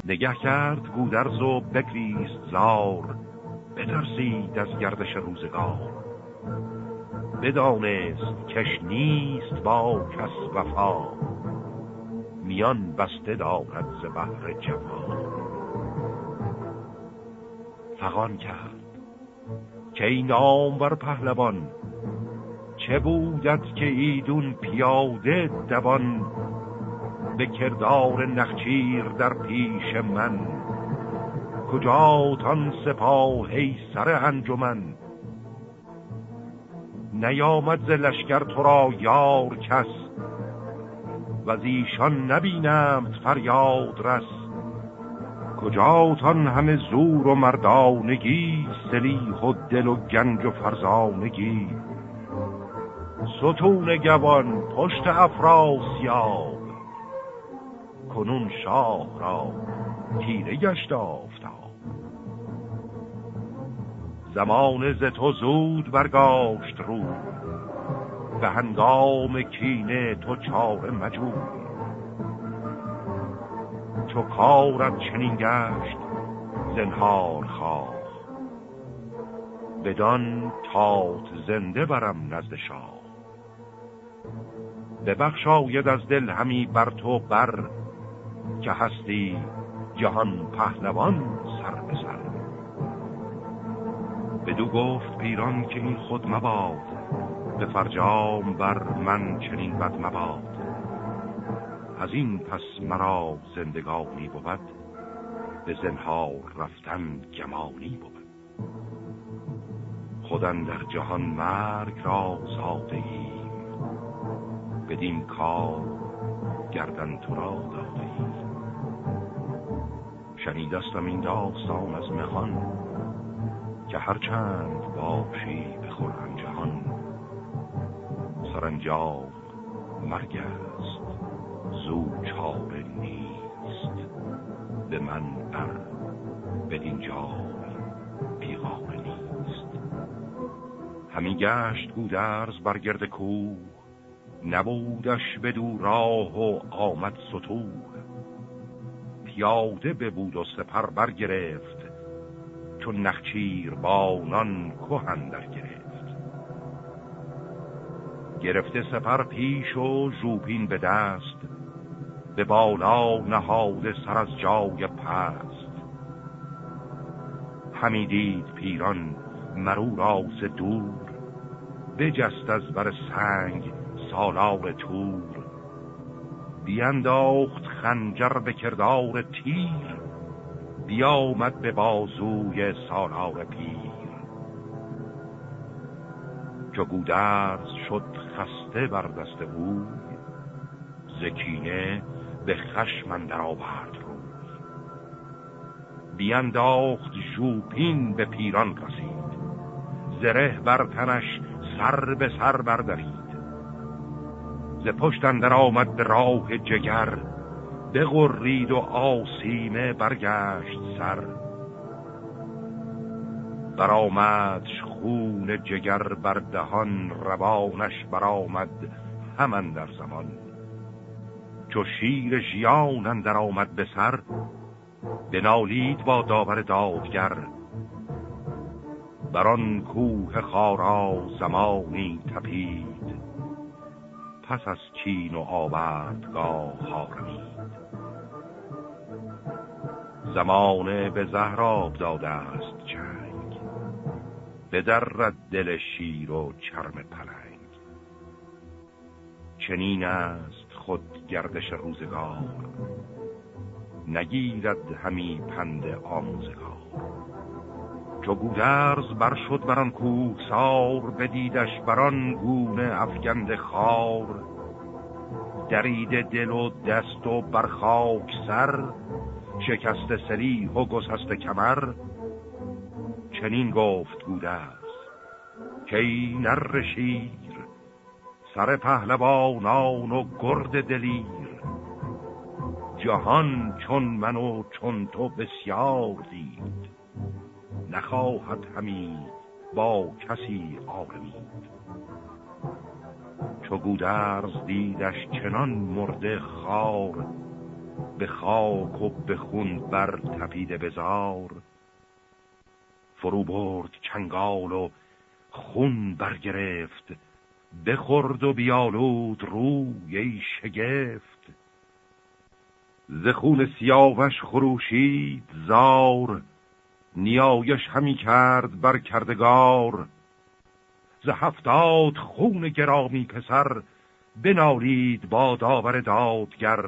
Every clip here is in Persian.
نگه کرد گودرز و بگریست زار، بترسید از گردش روزگار. بدانست کش نیست با کس وفا، میان بسته دارد ز بحر جفا. فغان کرد که این نامور پهلوان، چه بودت که ایدون پیاده دوان. به کردار نخچیر در پیش من، کجاتان سپاه ای سر انجمن. نیامد ز لشکر تو را یار کس، و از ایشان نبینمت فریاد رس. کجاتان همه زور و مردانگی، سلیح و دل و گنج و فرزانگی. ستون گوان پشت افراسیاب، کنون شاه را تیره گشت آفتاب. زمان ز تو زود برگاشت رو، به هنگام کینه تو چاره مجوی. چو کارت چنین گشت زنهار خواه، بدان تات زنده برم نزد شاه. ببخشاید از دل همی بر تو بر، که هستی جهان پهلوان سر به سر. بدو گفت پیران که این خود مباد، به فرجام بر من چنین بد مباد. از این پس مرا زندگانی بود، به زنهار رفتن گمانی بود. خودن در جهان مرگ را زاده ایم، بدین کار گردن تو را داده ایم. شنیدستم این داستان از مهان، که هرچند باشی به خرم جهان. سرانجام مرگ است زو چاره نیست، به من بر بدین جای پیغام نیست. همی گشت گودرز بر گرد کوه، نبودش بدو راه و آمد ستوه. پیاده ببود و سپر برگرفت، چون نخچیر بانان که اندر گرفت. گرفته سپر پیش و ژوپین به دست، به بالا نهاده سر از جای پست. همی دید پیران مرو را ز دور، بجست از بر سنگ سالار تور. بینداخت خنجر به کردار تیر، بیامد به بازوی سالار پیر. چو گودرز شد خسته بر دست اوی، ز کینه به خشم اندر آورد روی. بینداخت ژوپین به پیران رسید، زره بر تنش سر به سر بردرید. ز پشت اندر آمد به راه جگر، بغرید و آسیمه برگشت سر. برآمدش خون جگر بر دهان، روانش برآمد همان در زمان. چو شیر ژیان اندر آمد به سر، بنالید با داور دادگر. بران کوه خارا زمانی تپید، پس از کین و آوردگاه آرمید. زمانه به زهراب داده است چنگ، بدرد دل شیر و چرم پلنگ. چنین است خود گردش روزگار، نگیرد همی پند آموزگار. چو گودرز بر شد بران کوه سار، بدیدش بران گونه افگند خار. درید دل و دست و بر خاک سر، شکست سلیح و گسست کمر. چنین گفت گودرز که ای نر شیر، سر پهلوانان و گرد دلیر. جهان چون من و چون تو بسیار دید، نخواهد همی با کسی آرمید. چو گودرز دیدش چنان مرده خار، به خاک و به خون بر تپیده بزار. فرو برد چنگال و خون برگرفت، بخورد و بیالود روی ای شگفت. ز خون سیاوش خروشید زار، نیایش همی کرد بر کردگار. ز 70 خون گرامی پسر، بنالید با داور دادگر.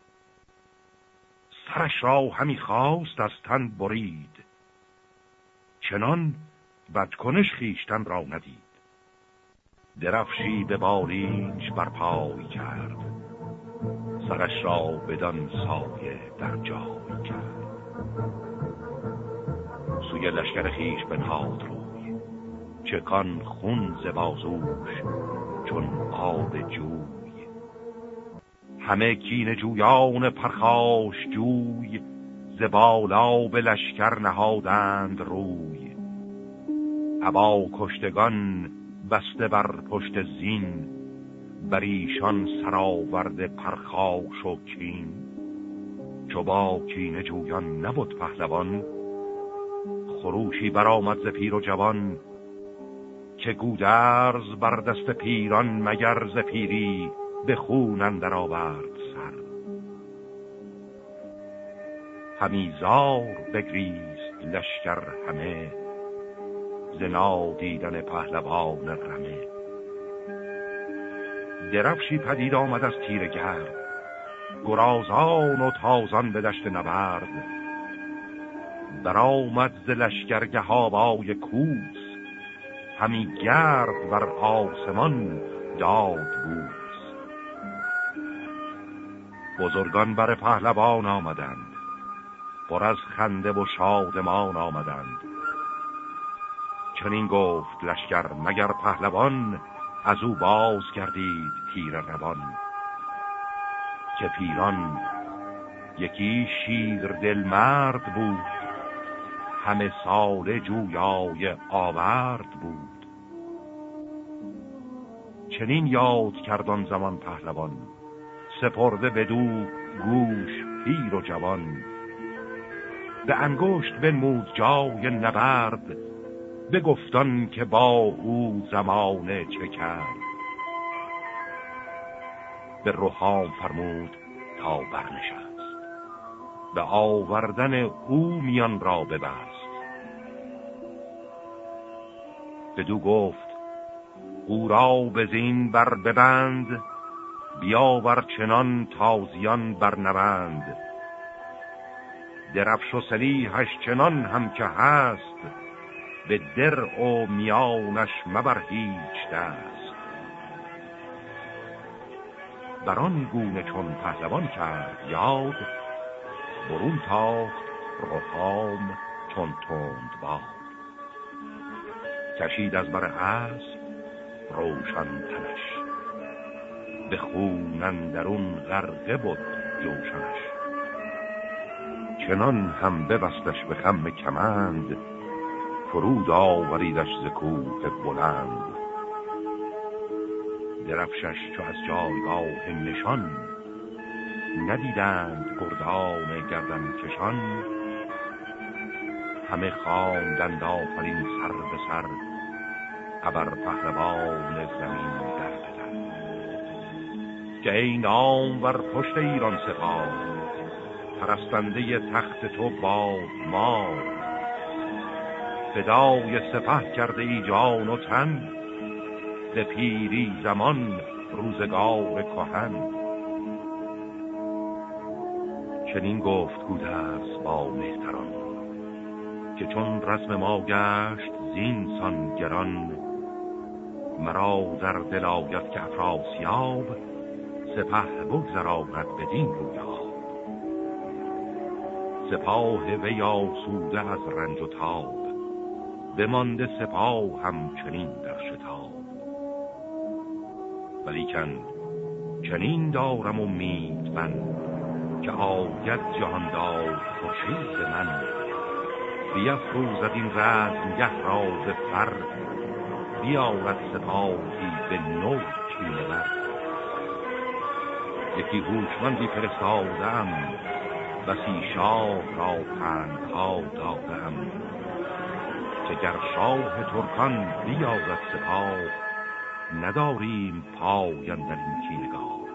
سرش را همی خواست از تن برید، چنان بدکنش خیشتن را ندید. درفشی به بالینش بر پای کرد، سرش را بدان سایه در جای کرد. سوی لشکر خیش بنهاد روی، چکان خون ز بازوش چون آب جوی. همه کینه جویان پرخاش جوی، ز بالا به لشکر نهادند روی. ابا کشتگان بسته بر پشت زین، بر ایشان سراورده پرخاش و کین. چو با کینه جویان نبود پهلوان، خروشی برآمد ز پیر و جوان. که گودرز بر دست پیران مگر ز پیری، به خون اندر آورد سر. همی زار بگریست لشکر همه، ز نادیدن پهلوان رمه. درفشی پدید آمد از تیره گرد، گرازان و تازان به دشت نبرد. برآمد ز لشکرگه آوای کوس، همی گرد بر آسمان داد بوس. بزرگان بر پهلوان آمدند، پر از خنده و شادمان آمدند. چنین گفت لشکر مگر پهلوان، از او باز گردید تیر روان. که پیران یکی شیر دل مرد بود، همه سال جویای آورد بود. چنین یاد کردان زمان پهلوان، سپرده بدو گوش پیر و جوان. به انگشت بنمود جای نبرد، بگفتان که با او زمانه چه کرد. به روحام فرمود تا برنشست، به آوردن او میان را ببست. بدو گفت او را به زین بر ببند، بیاور چنان تازیان بر نبند. درفش و سلیحش چنان هم که هست، به درع و میانش مبر هیچ دست. بران گونه چون پهلوان کرد یاد، برون تاخت روحام چون تند باد. کشید از بر اسب روشن تنش، به خون اندرون غرقه بود جوشنش. چنان هم ببستش به خم کمند، فرود آوریدش ز کوه بلند. درفشش چو از جایگاه نشان، ندیدند گردان گردن کشان. همه خواندند آفرین سر به سر، ابر پهلوان زمین در بدر. که ای نامور پشت ایران سپاه، پرستنده تخت تو باد ما. فدای سپه کرده ای جان و تن، ز پیری زمان روزگار کهن. چنین گفت گودرز با مهتران، که چون رسم ما گشت زین سان گران. مرا در دل آید که افراسیاب، سپه بگذراند بدین رویاب. سپاه وی آسوده از رنج و تاب، بمانده سپاه همچنین در شتاب. ولیکن چنین دارم امید من، که آید جهاندار خورشید من. بیفروزد این رزمگه را ز فر، بیارد سپاهی به نو کینه بر. یکی هوشمندی فرستادم، بسی شاه را پندها دادم که گر شاه ترکان بیازد سپاه نداریم پاین در این کینگار.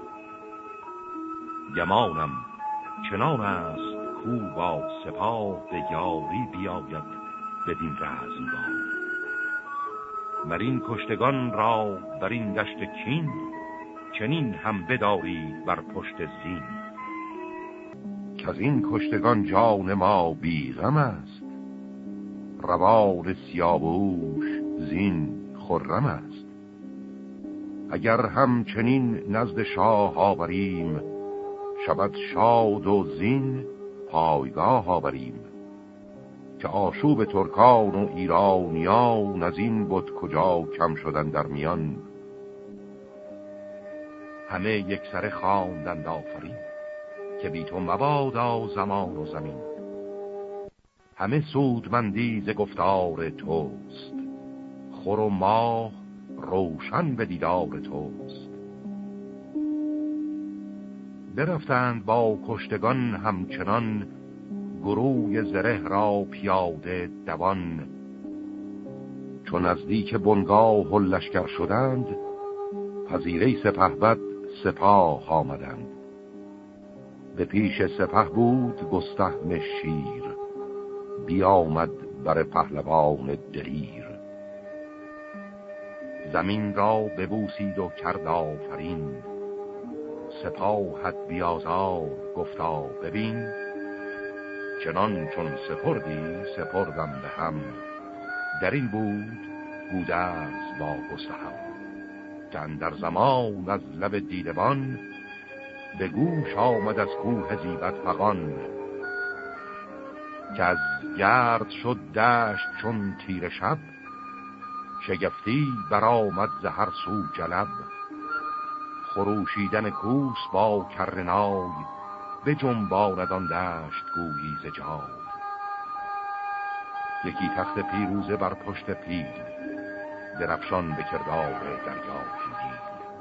گمانم چنان است کو با سپاه به یاری بیاید بدین رزمگاه. بر این کشتگان را بر این دشت کین چنین هم بدارید بر پشت زین. که از این کشتگان جان ما بیغم است روان سیاووش زین خرم است. اگر هم چنین نزد شاه آوریم شود شاد و زین پایگاه آوریم. که آشوب ترکان و ایرانیان از این بود کجا کم شدن در میان. همه یک سر خواندند آفرین که بی تو مبادا زمان و زمین. همه سودمندی ز گفتار توست خور و ماه روشن به دیدار توست. برفتند با کشتگان همچنان گروه زره را پیاده دوان. چون نزدیک بنگاه و لشکر شدند پذیره سپهبد سپاه آمدند. به پیش سپه بود گستهم شیر بیامد بر پهلوان دلیر. زمین را ببوسید و کرد آفرین سپاهت بیازار گفتا ببین. چنان چون سپردی سپردم به هم در این بود گودرز با گستهم. که اندر زمان از لب دیدبان به گوش آمد از کوه زیبت فغان. که از گرد شد دشت چون تیر شب شگفتی برآمد ز هر سو جلب. خروشیدن کوس با کرنای به جنباند آن دشت گویی ز جای. یکی تخت پیروزه بر پشت پیل درفشان به کردار دریا پیل.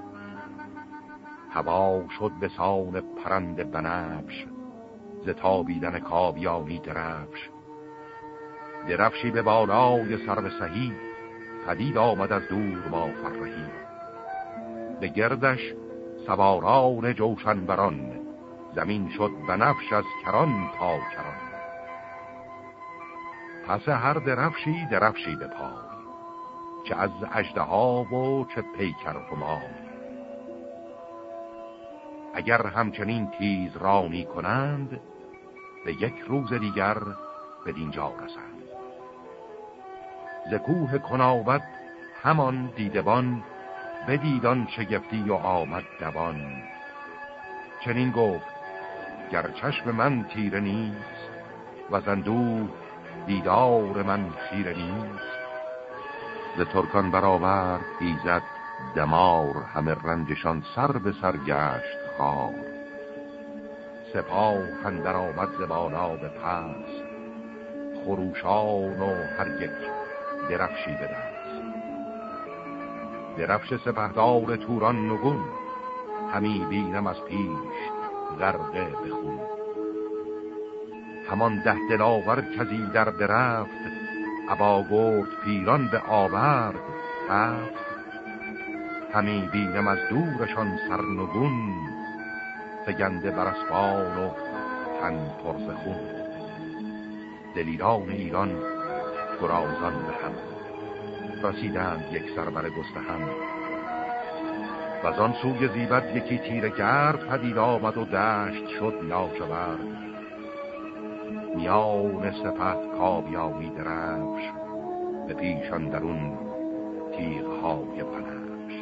هوا شد به سان پرند بنفش ز تابیدن کاویانی درفش. درفشی به بالای سرو سهی پدید آمد از دور با فرهی. به گردش سواران جوشن بران زمین شد بنفش از کران تا کران. پس هر درفشی درفشی به پای چه از اژدها و چه پیکر همای. اگر همچنین تیز رانی کنند به یک روز دیگر به دینجا رسند. ز کوه کناوت همان دیدبان بدیدان شگفتی و آمد دوان. چنین گفت گر چشم من تیره نیست و زندوه دیدار من خیره نیست. ز ترکان برآورد ایزد دمار همه رنجشان سر به سر گشت خار. سپاه اندر آمد ز بالا به پس خروشان و هر یک درفشی به دست. درفش سپهدار توران نگون همی بینم از پیش غرقه به خون. همان 10 دلاور کزی در درفت ابا گرد پیران به آورد تفت. همی بینم از دورشان سرنگون فگنده بر اسپان و تن پر ز خون. دلیران ایران گرازان به هم رسیدند یک سر بر گستهم. و از آن سوی زیبد یکی تیر گرد پدید آمد و دشت شد لاجورد. میان سپه کاویانی درفش به پیشان درون تیغ‌های بنفش.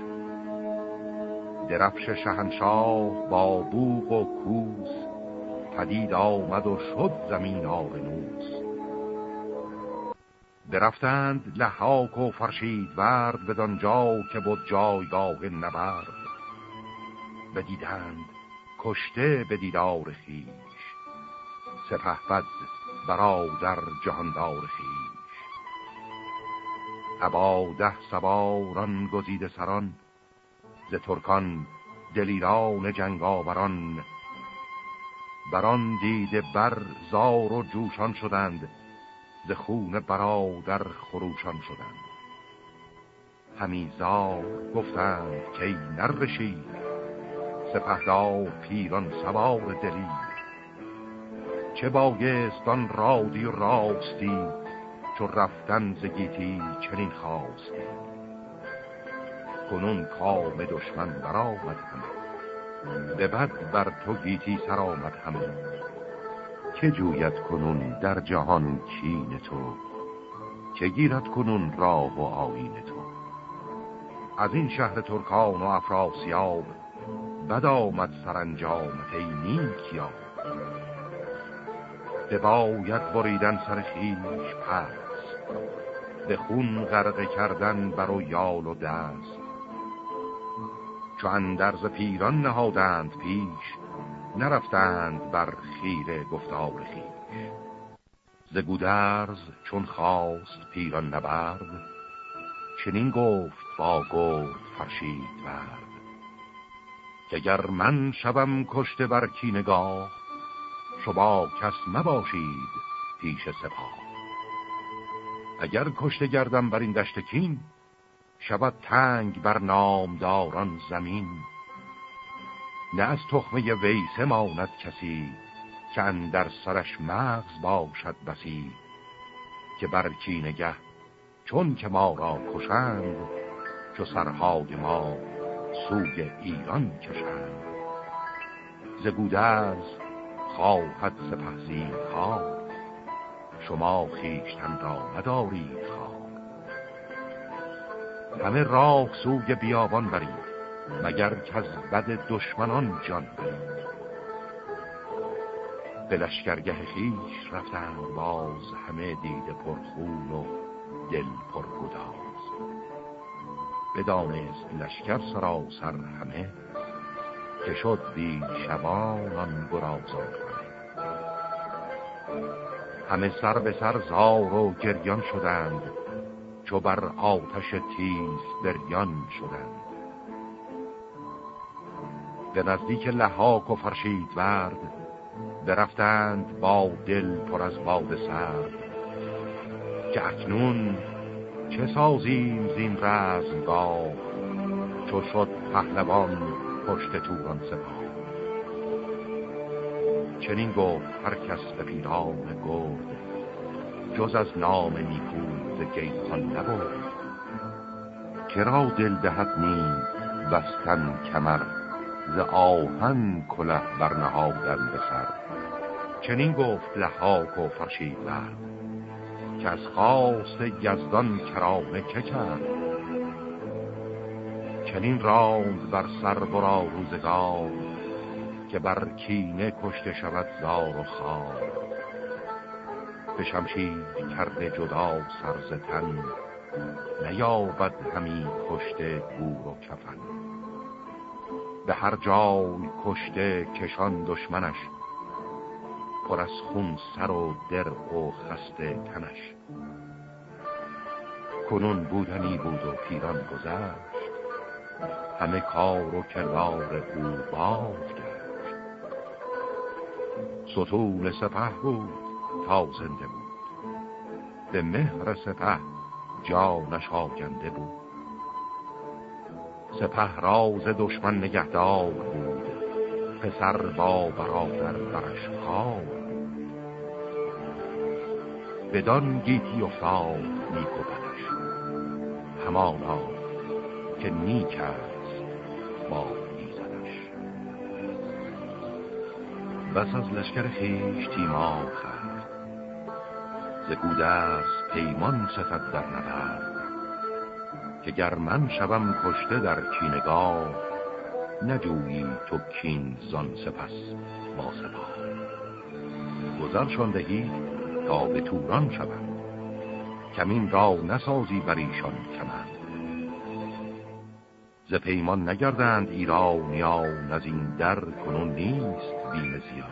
درفش شهنشاه با بوق و کوس پدید آمد و شد زمین آبنوس. برفتند لحاک و فرشید ورد بدان جا که بود جایگاه نبرد. بدیدند کشته به دیدار خویش سپهبد برادر جهاندار خویش. ابا 10 سواران گزیده سران ز ترکان دلیران جنگاوران. بران دیده بر زار و جوشان شدند، ز خون برادر خروشان شدند. همی زار گفتند که ای نره شیر، سپهدار پیران سوار دلیر. چه بایست آن رادی و راستی، چو رفتن ز گیتی چنین خواستی. کنون کام دشمن برآمد همه، به بد بر تو گیتی سر آمد همه. که جوید کنون در جهان کین تو، که گیرد کنون راه و آیین تو. از این شهر ترکان و افراسیاب، بد آمد سرانجامت ای نیک یار. بباید بریدن سر خویش پس، به خون غرقه کردن بر و یال و دست. چو اندرز پیران نهادند پیش، نرفتند بر خیره گفتار خویش. ز گودرز چون خواست پیران نبرد، چنین گفت با گرد فرشیدورد. که گر من شوم کشته بر کینگاه، شما کس مباشید پیش سپاه. اگر کشته گردم بر این دشت کین، شود تنگ بر نامداران زمین. نه از تخمه ویسه ماند کسی، که اندر سرش مغز باشد بسی. که بر کینگه چون که ما را کشند، چو سرهای ما سوی ایران کشند. ز گودرز خواهد سپهزین خواه، شما خویشتن را ندارید خواه. همه راه سوی بیابان برید، مگر که از بد دشمنان جان برید. به لشکرگه خویش رفتند باز، همه دیده پرخون و دل پرگداز. بدانست لشکر سراسر همه، که شد بی شبان آن گرازان همه سر به سر زار و گریان شدند، چو بر آتش تیز بریان شدند. به نزدیک لحاک و فرشیدورد، برفتند با دل پر از باد سرد. که اکنون چه سازیم زین رزمگاه، چو شد پهلوان پشت توران سپاه. چنین گفت هر کس به پیران گرد، جز از نام نیکو ز گیهان نبرد. کرا دل دهد نیم بستن کمر، ز آهن کله برنهادن به سر. چنین گفت لحاک و فرشیدورد، که از خواست یزدان کرانه که کرد. چنین راند بر سر برا روزگار، که بر کینه کشته شود زار و خوار. به شمشیر کرده جدا سر ز تن، نیابد همی کشته گور و کفن. به هر جای کشته کشان دشمنش، پر از خون سر و درع و خسته تنش. کنون بودنی بود و پیران گذشت، همه کار و کردار او باز گشت. ستون سپه بود تا زنده بود، به مهر سپه جانش آگنده بود. سپه راز دشمن نگهدار بود، پسر با برادر برش خوار بود. بدان گیتی افتاد نیک و بدش، همانا که نیک است با ایزدش. بس از لشکر خویش تیمار کرد، ز گودرز پیمان ستد در نبرد. که گر من شوم کشته در کینگاه، نجویی تو کین زان سپس با سپاه. گذرشان دهی تا به توران شوند، کمین را نسازی بر ایشان کمند. ز پیمان نگردند ایرانیان، از این در کنون نیست بیم زیان.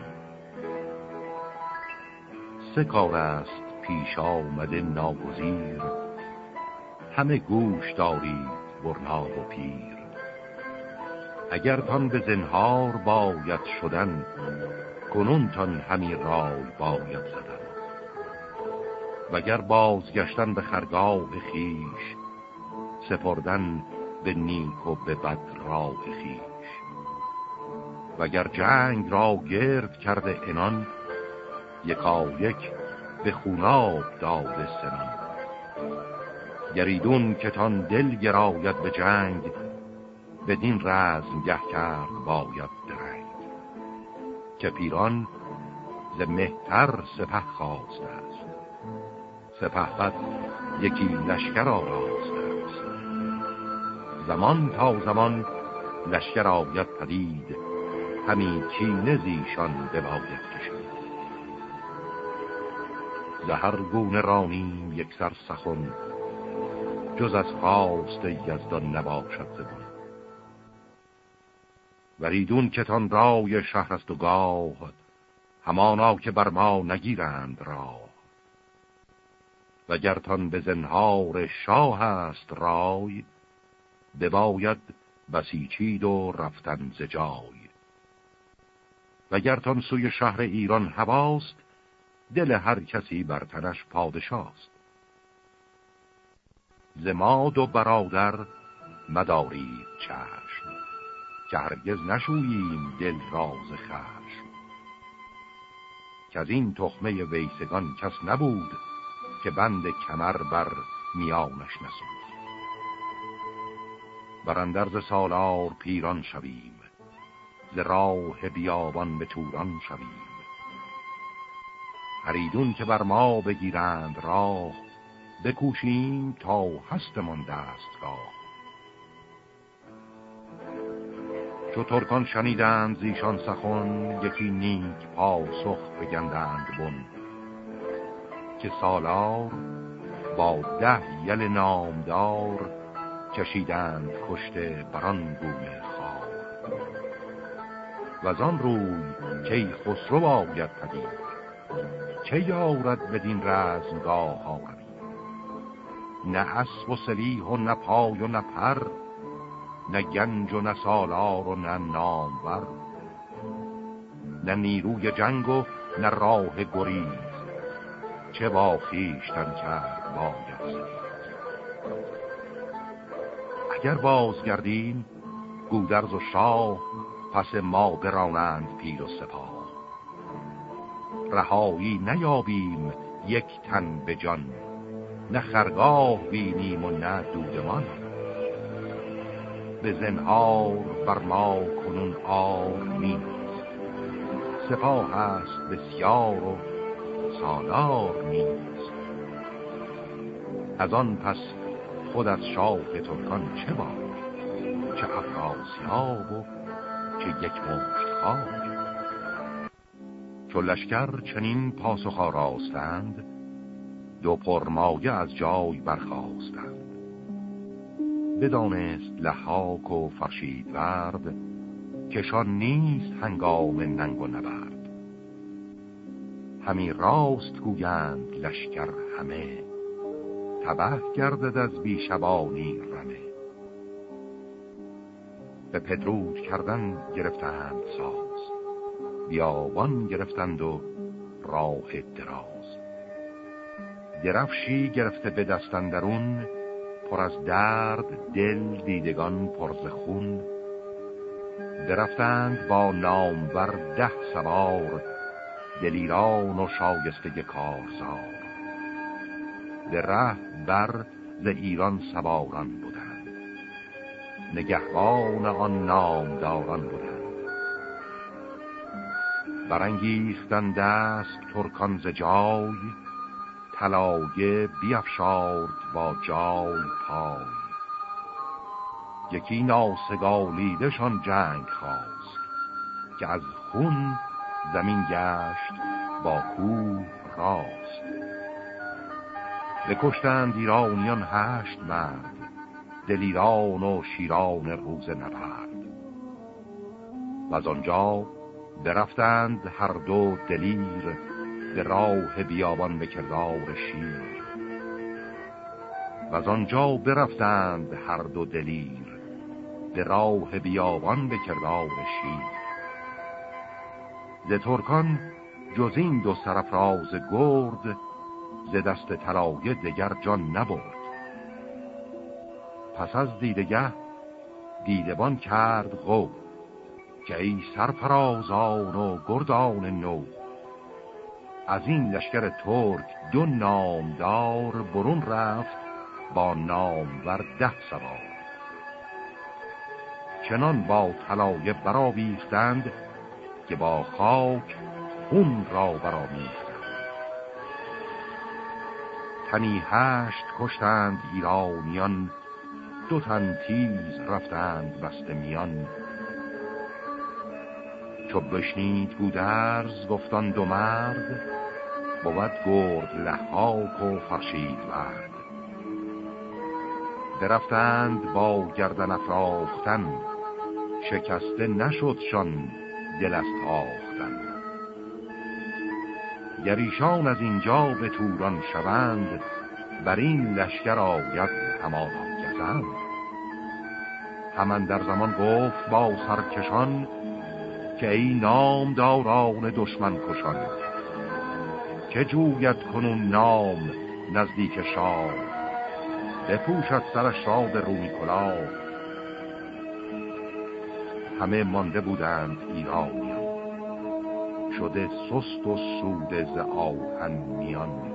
سه کار است پیش آمده ناگزیر، همه گوش دارید برنا و پیر. اگر تان به زنهار باید شدن، کنونتان همی رای باید زدن. وگر بازگشتن به خرگاه خیش، سپردن به نیک و به بد راه خیش. وگر جنگ را گرد کرده عنان، یکایک به خوناب داده سنان. گریدون که تان دل گراید به جنگ، بدین رزم گه کرد باید درنگ. که پیران ز مهتر سپه خواسته است، سپهبد یکی لشکر آراسته است. زمان تا زمان لشکر آید پدید، همی کینه زیشان بباید کشید. ز هر گونه رانیم یک سر سخن، جز از خواست یزدان نباشد زبون. وریدون که تان رای شهر است و گاه، همانا که بر ما نگیرند راه. وگر تان به زنهار شاه است رای، بباید بسیچید و رفتن ز جای. وگر تان سوی شهر ایران هواست، دل هر کسی بر تنش پادشاست. ز ماد و برادر مدارید چشم، که هرگز نشوییم دل راز خشم. که از این تخمه ویسگان کس نبود، که بند کمر بر میانش نسود. براندر ز سالار پیران شویم، ز راه بیابان به توران شویم. هریدون که بر ما بگیرند راه، بکوشیم تا هستمان دستگاه. چو ترکان شنیدند زیشان سخن، یکی نیک پاسخ بگندند بن. که سالار با 10 یل نامدار، کشیدند کشته بران گونه خوار. وزان روی که خسرو آید پدید، چه یارد بدین رزمگاه آورید. نه اسب و سلیح و نه پای و نه پر، نه گنج و نه سالار و نه نامور. نه نیروی جنگ و نه راه گریز، چه با خویشتن کرد باید سزید. اگر بازگردیم گودرز و شاه، پس ما برانند پیر و سپاه. رهایی نیابیم یک تن به جان، نه خرگاه بینیم و نه دودمان. به زنهار بر ما کنون آر نیست، سپاه است بسیار و سالار نیست. از آن پس خود از شاه ترکان چه باد، چه افراسیاب و چه یک مشت خاک. چو لشکر چنین پاسخ آراستند، 2 پرمایه از جای برخاستند. بدانست لحاک و فرشیدورد، کشان نیست هنگام ننگ و نبرد. همی راست گویند لشکر همه، تبه گردد از بیشبانی رمه. به پدرود کردن گرفتند ساز، بیابان گرفتند و راه دراز. درفشی گرفته به دست اندرون، پر از درد دل دیدگان پر ز خون. درفتند با نامور 10 سوار، دلیران و شایسته کارزار. به ره بر ز ایران سواران بودند، نگهبان آن نامداران بودند. برانگیختند دست ترکان ز جای، طلایه بیفشارد با جای پای. یکی ناسگالیدشان جنگ خواست، که از خون زمین گشت با کوه راست. بکشتند ایرانیان 8 مرد، دلیران و شیران روز نبرد. و از آنجا برفتند هر 2 دلیر، به راه بیابان به کردار شیر. و از آنجا برفتند هر 2 دلیر، به راه بیابان به کردار شیر. ز ترکان جز این دو سرفراز گرد، ز دست طلایه دگر جان نبرد. پس از دیدگه دیدبان کرد غو، که ای سرفرازان و گردان نو. از این لشکر ترک دو نامدار، برون رفت با نامور 10 سوار. چنان با طلایه برآویختند، که با خاک خون را برآمیختند. تنی 8 کشتند ایرانیان، 2 تن تیز رفتند بسته میان. چو بشنید گودرز گفتان 2 مرد، بود گرد لحاک و فرشید ورد. درفتند با گردن افراختن، شکسته نشدشان دل از تاختن. گر ایشان از اینجا به توران شوند، بر این لشکر آید همانا گزند. همان در زمان گفت با سرکشان، که ای نامداران دشمن کشان. که جوید کنون نام نزدیک شاه، بپوشد سرش را به رومی کلاه. همه مانده بودند ایرانیان، شده سست و سوده ز آهن میان.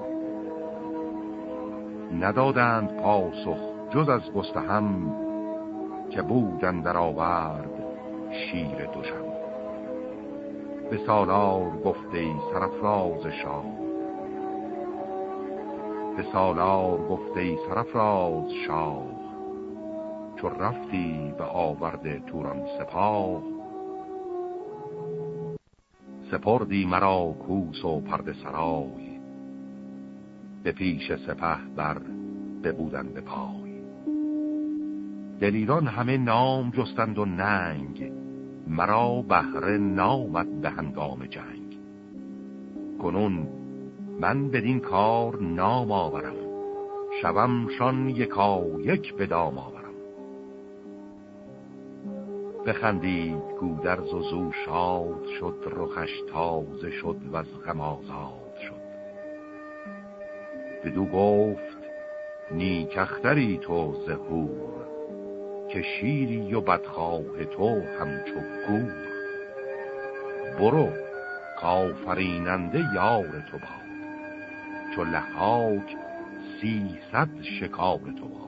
ندادند پاسخ جز از گستهم، که بودن در آورد شیر دوشم. به سالار گفته سرفراز شاه، به سالار گفته سرفراز شاه. چو رفتی به آورد توران سپاه، سپردی مرا کوس و پرده سرای. به پیش سپه بر ببودن به پای. دلیران همه نام جستند و ننگ، مرا بهره نامد به هنگام جنگ. کنون من بدین کار نام آورم، شومشان یکا یک به دام آورم. بخندید گودرز و زو شاد شد، رخش تازه شد و از غم آزاد شد. بدو گفت نیک اختری تو ز هور، که شیری و بدخواه تو همچو گور. برو کافریننده یار تو باد، چو لحاک 300 شکار تو باد.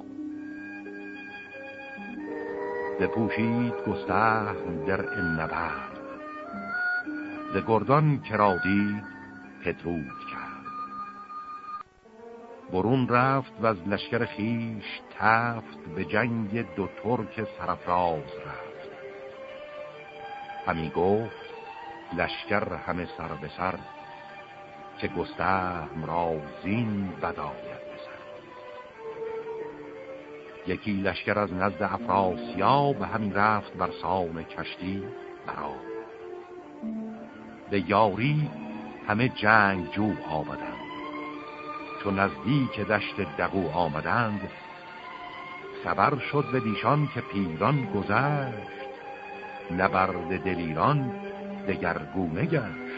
بپوشید گستهم در نبرد، ز گردان کرا دید پدرود کرد. برون رفت و از لشکر خیش تفت، به جنگ 2 ترک سرفراز رفت. همی گفت لشکر همه سر به سر، که گستهم را زین بداید به سر. یکی لشکر از نزد افراسیاب، همین رفت بر سان کشتی برا. به یاری همه جنگ جو آمدند، چو نزدیک دشت دغو آمدند. خبر شد به دیشان که پیران گذشت، نبرد دلیران دگرگونه گشت.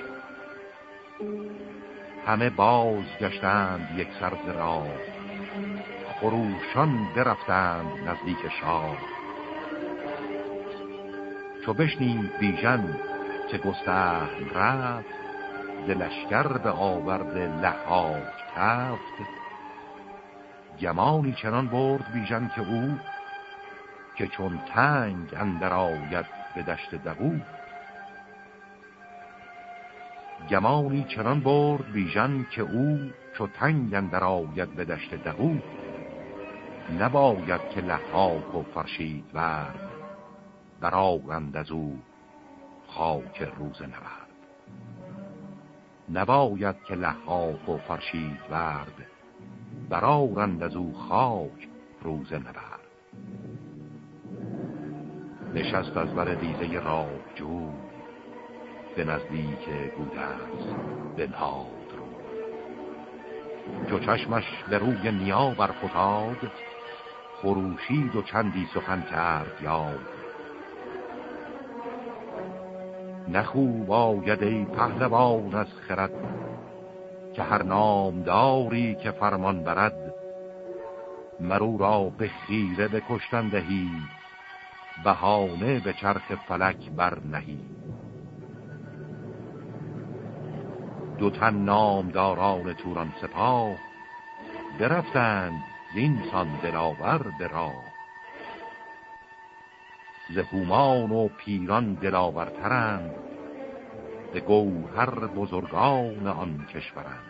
همه باز گشتند یک سر ز راه، خروشان درفتند نزدیک شاه. چو بشنید بیژن که گستهم رفت، ز لشکر به آورد لحاک تفت. گمانی چنان برد بیژن که او، که چون تنگ اندر آید به دشت دغو. گمانی چنان برد بیژن که او، چو تنگ اندر آید به دشت دغو. نباید که لحاک و فرشید ورد، برآرند از او خاک روز نبرد. نباید که لحاک و فرشید ورد، برآرند از او خاک روز نبرد. نشست از بر دیزه راه به نزدیک گودرز بنهاد رو. چو چشمش به روی نیا برفتاد، خروشید و چندی سخن کرد یاد. نخوب آید ای پهلوان از خرد، که هر نامداری که فرمان برد، مرو را به خیره بکشتن دهی، بهانه به چرخ فلک بر نهی. دو تن نامداران توران سپاه، برفتند زینسان دلاور به راه. ز هومان و پیران دلاورترند، به گوهر بزرگان آن کشورند.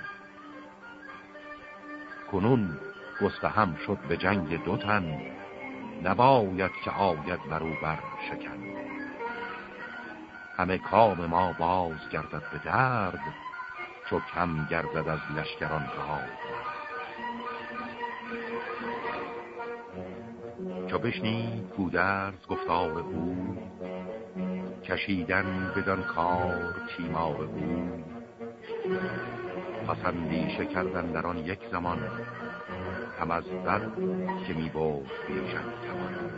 کنون گستهم شد به جنگ دو تن، نباید که آید برو بر شکن. همه کام ما باز گردد به درد، چو کم گردد از لشکران ها. چو بشنید گودرز گفتار او، کشیدن بدان کار تیمار او. پسندیشه کردن در آن یک زمان، هم از بد که می بود بیژن کمان.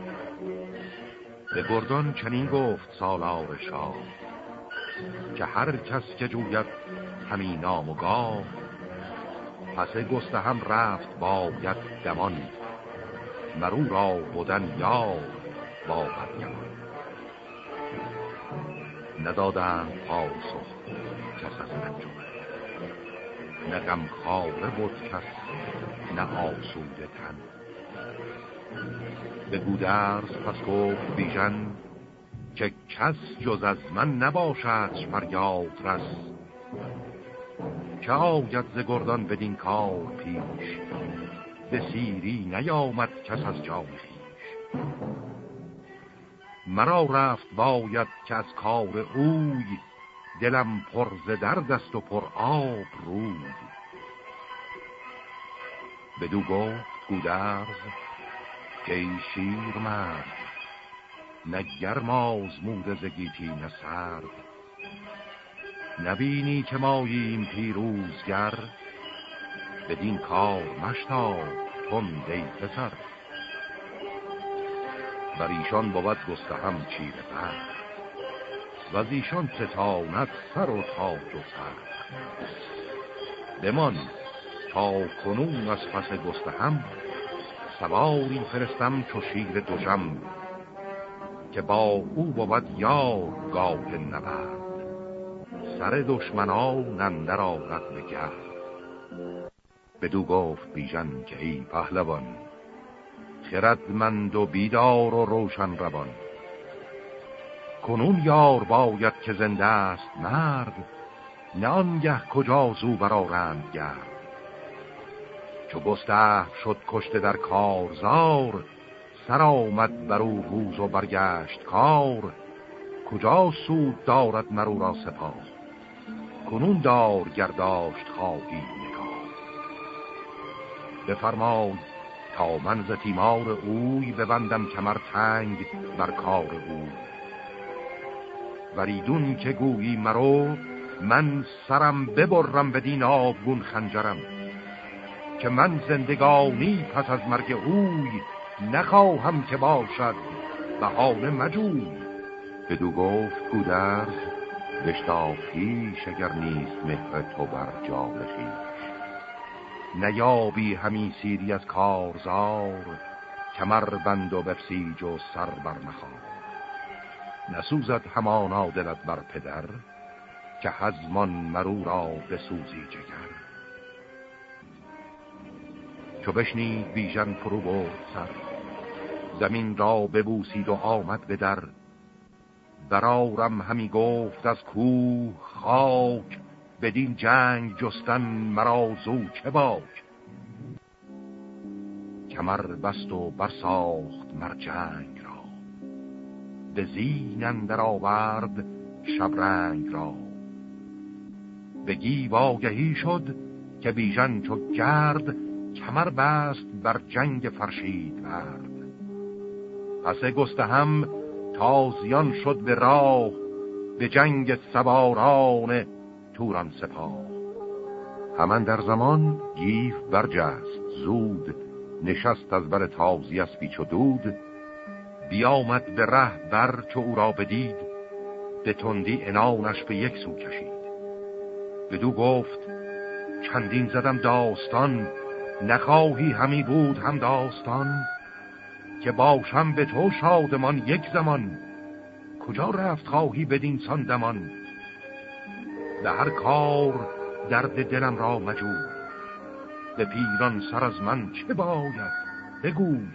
به گردان چنین گفت سالار شاه، که هر کس که جوید همین نام و گاه. پس گستهم رفت باید دمان، مرو را بودن یار با بدگمان. ندادند پاسخ کس از انجمن، نه غمخواره بود کس نه آسوده تن. به گودرز پس گفت بیژن، که کس جز از من نباشد فریاد رس. که آید ز گردان بدین کار پیش، به سیری نیامد کس از جای خویش. مرا رفت باید که از کار اوی، دلم پر ز درد است و پر آب روی. بدو گفت گودرز که ای شیر مرد، نه گرم آزموده ز گیتی نه سرد. نبینی که ماییم پیروزگر، بدین کار مشتاب تند ای پسر. بر ایشان بود گستهم چیره بر، و از ایشان ستاند سر و تاج و سر. بمان تا کنون از پس گستهم، سواری فرستم چو شیر دژم. که با او بود یار گاه نبرد، سر دشمنان اندر آرد به گرد. بدو گفت بیژن که ای پهلوان، خردمند و بیدار و روشن روان. کنون یار باید که زنده است مرد، نه آنگه کجا زو برآرند گرد. چو گستهم شد کشته در کارزار، سر آمد برو روز و برگشت کار. کجا سود دارد مرو را سپاه، کنون دار گرداشت خواهی نگاه. بفرمای تا من ز تیمار اوی، ببندم کمر تنگ بر کار اوی. وریدون که گویی مرو، من سرم ببرم بدین آبگون خنجرم. که من زندگانی پس از مرگ اوی، نخواهم که باشد بهانه مجوی. بدو گفت گودرز بشتاب خویش، اگر نیست مهر تو بر جان خویش. نیابی همی سیری از کارزار، کمر بند و بپسیج و سر بر نخواه. نسوزد همانا دلت بر پدر، که هزمان مرو را بسوزی جگر. چو بشنید بیژن فرو برد سر، زمین را ببوسید و آمد به در. برارم همی گفت از کوه خاک، بدین جنگ جستن مرا زو چه باک. کمر بست و برساخت مر جنگ را، به زین اندر آورد شبرنگ را. به گیو آگهی شد که بیژن چو گرد، کمر بست بر جنگ فرشید مرد. پس گستهم تازیان شد به راه، به جنگ سواران توران سپاه. همان در زمان گیو برجست زود، نشست از بر تازی اسپی چو دود. بیامد به ره بر چو او را بدید، به تندی عنانش به یک سو کشید. بدو گفت چندین زدم داستان، نخواهی همی بود هم داستان. که باشم به تو شادمان یک زمان، کجا رفت خواهی بدین سان دمان. به هر کار درد دلم را مجوی، به پیران سر از من چه باید بگوی.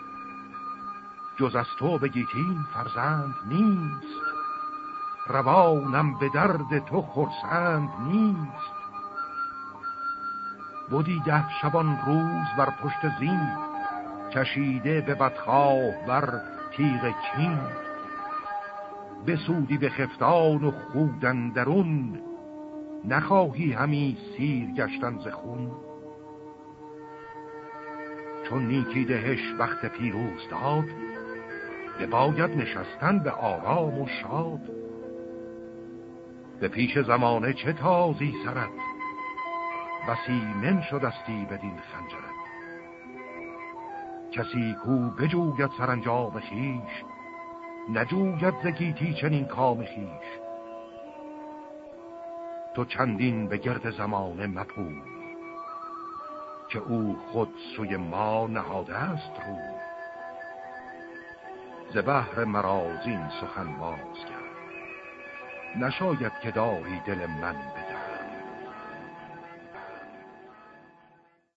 جز از تو به گیتین فرزند نیست، روانم به درد تو خرسند نیست. بودی 10 شبان روز بر پشت زین، کشیده به بدخواه بر تیغ کین. بسودی به خفتان و خودن درون، نخواهی همی سیر گشتن ز خون. چون نیکی دهش بخت پیروز داد، بباید نشستن به آرام و شاد. به پیش زمانه چه تازی سرت، بسی من شدستی بدین خنجرت. کسی کو بجوید سرانجام خویش، نجوید ز گیتی چنین کام خویش. تو چندین به گرد زمانه مپوی، که او خود سوی ما نهاده است رو. ز بحر مرازین سخن باز کرد، نشاید که داری دل من